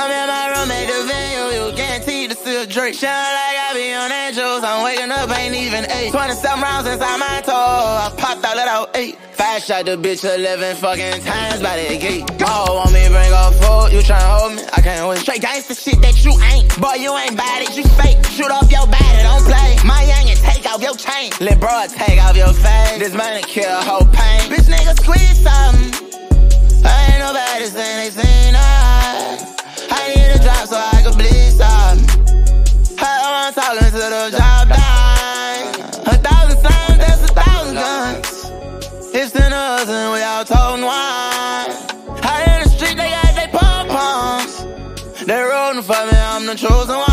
Come in my room, make the venue, you guaranteed to see a Drake. Shine like I be on that juice, I'm waking up, ain't even 8. 27 rounds inside my toe, I popped out, let out 8. Fast shot the bitch 11 fucking times by the gate. Oh, want me bring up food, you tryna hold me? I can't wait. Straight gangsta shit that you ain't. Boy, you ain't bad it, you fake. Shoot off your body, don't play. My young and take off your chain. Let bro take off your face. This money kill a whole pain. Bitch nigga squeeze something. I ain't no baddest thing they seen. I need a drop so I can bleed something. I'm talking to the job done. 1,000 slimes, that's 1,000 guns. It's 10 us and we all toting wine. Out in the street, they got they pom-poms. They rolling for me, I'm the chosen one.